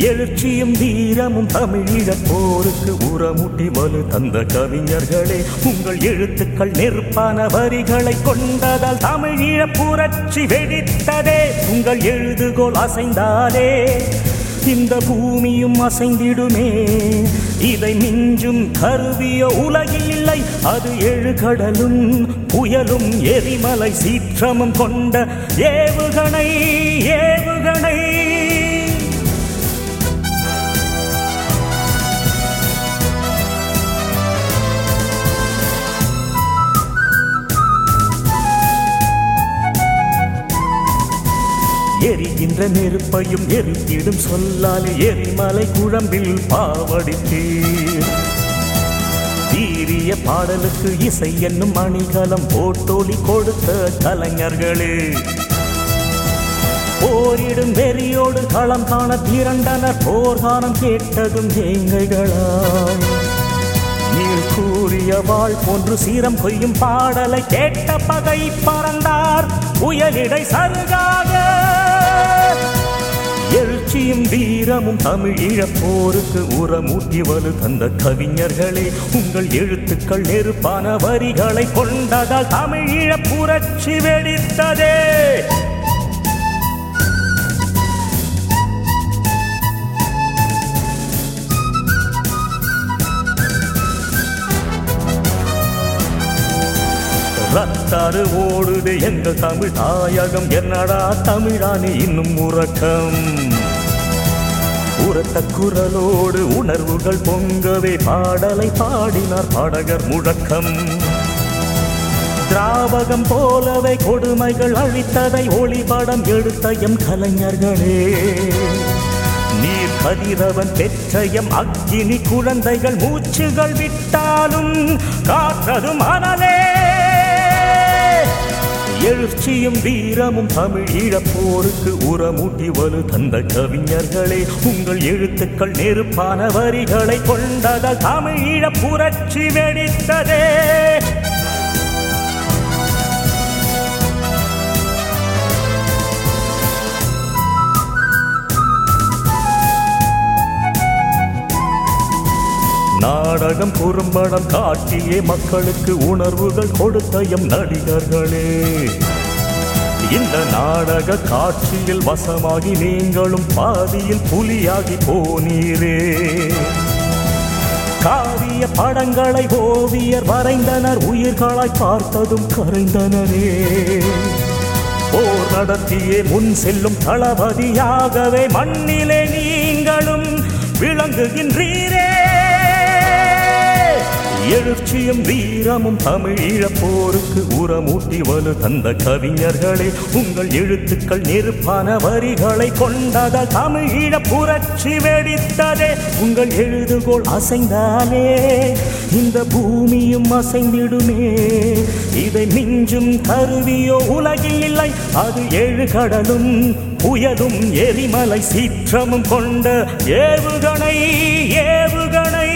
எழுச்சியும் வீரமும் தமிழீழப் போருக்கு உரமுட்டி வலு தந்த கவிஞர்களே, உங்கள் எழுத்துக்கள் நெருப்பான வரிகளை கொண்டதால் தமிழீழப் புரட்சி வெடித்ததே. உங்கள் எழுதுகோல் அசைந்தாலே இந்த பூமியும் அசைந்திடுமே. இதை மிஞ்சும் கருவியோ உலகில் இல்லை, அது எழுகடலும் புயலும் எரிமலை சீற்றமும் கொண்ட ஏவுகணை ஏவுகணை. எரிகின்ற நெருப்பையும் எரித்திடும் சொல்லாலே எரிமலை குழம்பில் பாவடித்தீர். தீரிய பாடலுக்கு இசை என்னும் அணிகலம் போட்டோலி கொடுத்த கலைஞர்களே, போரிடும் வெறியோடு களம் காண திரண்டனர். போர்கானம் கேட்டதும் வேங்கைகளாய் நீள் கூறிய வாழ் போன்று சீரம் கொய்யும் பாடலை கேட்ட பகை பறந்தார் புயலிடை சருகாக. எழுச்சியும் வீரமும் தமிழீழப் போருக்கு உரமூட்டி வலு தந்த கவிஞர்களே, உங்கள் எழுத்துக்கள் நெருப்பான வரிகளை கொண்டதால் தமிழீழப் புரட்சி வெடித்ததே. ரத்தாறு ஓடுது எங்கள் தமிழ் தாயகம், என்னடா தமிழானே இன்னும் உறக்கம். உரத்த குரலோடு உணர்வுகள் பொங்கவே பாடலை பாடினார் பாடகர் முழக்கம். திராவகம் போலவே கொடுமைகள் அழித்ததை ஒளிபடம் எடுத்த எம் கலைஞர்களே, நீர் கதிரவன் பெற்ற எம் அக்கினி குழந்தைகள் மூச்சுகள் விட்டாலும் காற்றதும் அனலே. எழுச்சியும் வீரமும் தமிழீழப் போருக்கு உரமூட்டி வலு தந்த கவிஞர்களே, உங்கள் எழுத்துக்கள் நெருப்பான வரிகளை கொண்டதால் தமிழீழப் புரட்சி வெடித்ததே. நாடகம் குறும்படம் காட்டியே மக்களுக்கு உணர்வுகள் கொடுத்த எம் நடிகர்களே, இந்த நாடக காட்சியில் வசமாகி நீங்களும் பாதியில் புலியாகி போனீரே. காவிய படங்களை ஓவியர் வரைந்தனர், உயிர்களாய் பார்த்ததும் கரைந்தனரே. போர் நடத்தியே முன் செல்லும் தளபதியாகவே மண்ணிலே நீங்களும் விளங்குகின்றீரே. எழுச்சியும் வீரமும் தமிழீழப் போருக்கு உரமூட்டி வலு தந்த கவிஞர்களே, உங்கள் எழுத்துக்கள் நெருப்பான வரிகளை கொண்டதால் தமிழீழப் புரட்சி வெடித்ததே. உங்கள் எழுதுகோள் அசைந்தாலே இந்த பூமியும் அசைந்திடுமே. இதை மிஞ்சும் கருவியோ உலகில் இல்லை, அது எழுகடலும் புயலும் எரிமலை சீற்றமும் கொண்ட ஏவுகணை ஏவுகணை.